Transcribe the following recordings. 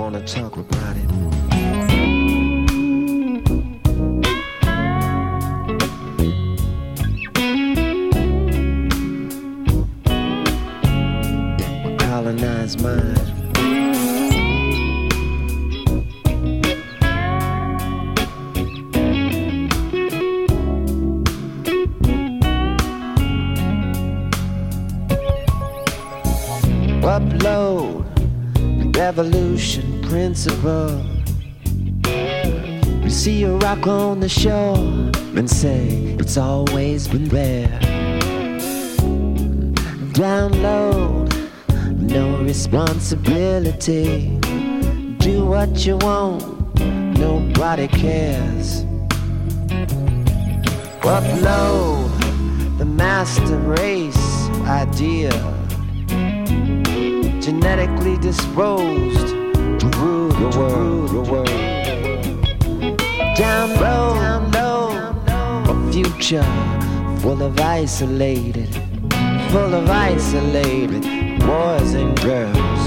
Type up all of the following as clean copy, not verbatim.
wanna talk about it. Colonized mind. Upload the revolution principle. We see a rock on the shore and say it's always been there. Download, no responsibility. Do what you want, nobody cares. Upload the master race idea. Genetically disposed to rule the world. Download a future full of isolated boys and girls.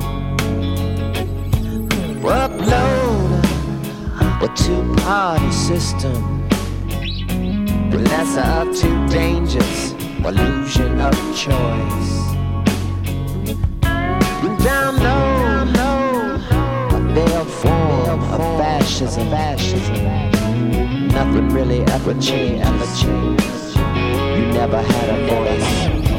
Upload a two-party system, lesser of two dangers, illusion of choice. Download a veiled form of fascism. Nothing really ever changed. You never had a voice.